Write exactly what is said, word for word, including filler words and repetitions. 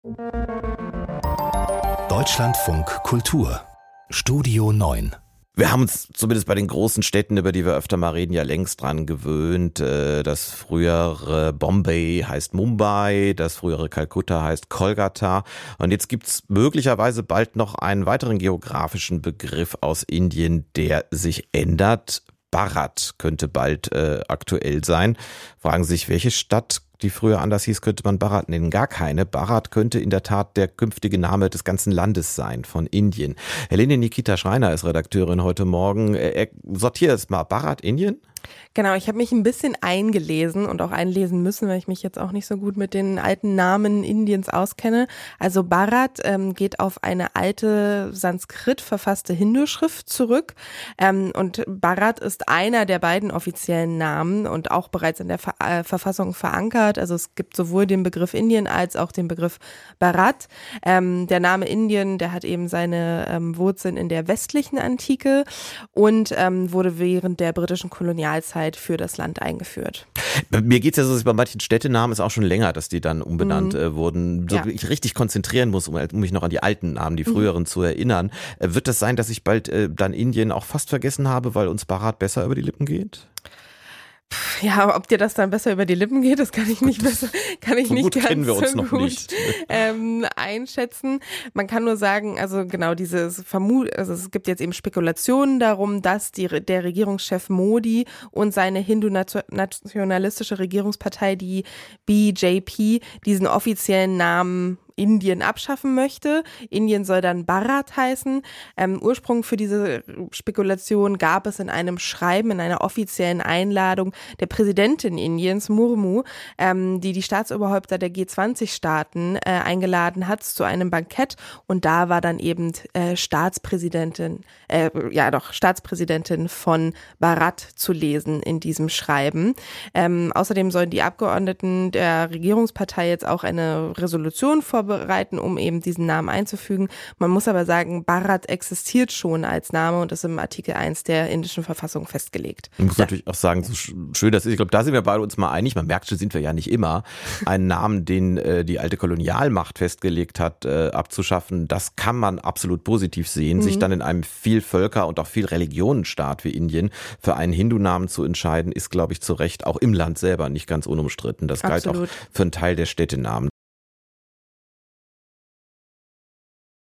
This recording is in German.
Deutschlandfunk Kultur Studio neun. Wir haben uns zumindest bei den großen Städten, über die wir öfter mal reden, ja längst dran gewöhnt. Das frühere Bombay heißt Mumbai, das frühere Kalkutta heißt Kolkata. Und jetzt gibt's möglicherweise bald noch einen weiteren geografischen Begriff aus Indien, der sich ändert. Bharat könnte bald äh, aktuell sein. Fragen Sie sich, welche Stadt, die früher anders hieß, könnte man Bharat nennen? Gar keine. Bharat könnte in der Tat der künftige Name des ganzen Landes sein, von Indien. Helene Nikita Schreiner ist Redakteurin heute Morgen. Er sortiert jetzt mal. Bharat, Indien? Genau, ich habe mich ein bisschen eingelesen und auch einlesen müssen, weil ich mich jetzt auch nicht so gut mit den alten Namen Indiens auskenne. Also Bharat ähm, geht auf eine alte Sanskrit verfasste Hindu-Schrift zurück ähm, und Bharat ist einer der beiden offiziellen Namen und auch bereits in der Ver- äh, Verfassung verankert. Also es gibt sowohl den Begriff Indien als auch den Begriff Bharat. Ähm, der Name Indien, der hat eben seine ähm, Wurzeln in der westlichen Antike und ähm, wurde während der britischen Kolonialzeit für das Land eingeführt. Mir geht es ja so, dass bei manchen Städtenamen ist auch schon länger, dass die dann umbenannt mhm. äh, wurden. So, ja. Ich richtig konzentrieren muss, um, um mich noch an die alten Namen, die früheren mhm. zu erinnern. Äh, wird das sein, dass ich bald äh, dann Indien auch fast vergessen habe, weil uns Bharat besser über die Lippen geht? Ja, ob dir das dann besser über die Lippen geht, das kann ich nicht besser, kann ich so nicht gut ganz kennen wir uns so noch gut nicht. Ähm, einschätzen. Man kann nur sagen, also genau dieses Vermut, also es gibt jetzt eben Spekulationen darum, dass die, der Regierungschef Modi und seine hindu-nationalistische Regierungspartei, die B J P, diesen offiziellen Namen Indien abschaffen möchte. Indien soll dann Bharat heißen. Ähm, Ursprung für diese Spekulation gab es in einem Schreiben, in einer offiziellen Einladung der Präsidentin Indiens, Murmu, ähm, die die Staatsoberhäupter der G zwanzig Staaten äh, eingeladen hat zu einem Bankett. Und da war dann eben äh, Staatspräsidentin, äh, ja doch, Staatspräsidentin von Bharat zu lesen in diesem Schreiben. Ähm, außerdem sollen die Abgeordneten der Regierungspartei jetzt auch eine Resolution vorbereiten, bereiten, um eben diesen Namen einzufügen. Man muss aber sagen, Bharat existiert schon als Name und ist im Artikel eins der indischen Verfassung festgelegt. Ich muss ja. natürlich auch sagen, so schön das ist, ich glaube, da sind wir beide uns mal einig, man merkt schon, sind wir ja nicht immer, einen Namen, den äh, die alte Kolonialmacht festgelegt hat, äh, abzuschaffen, das kann man absolut positiv sehen. Mhm. Sich dann in einem viel Völker- und auch viel Religionenstaat wie Indien für einen Hindu-Namen zu entscheiden, ist, glaube ich, zu Recht auch im Land selber nicht ganz unumstritten. Das absolut. Galt auch für einen Teil der Städtenamen.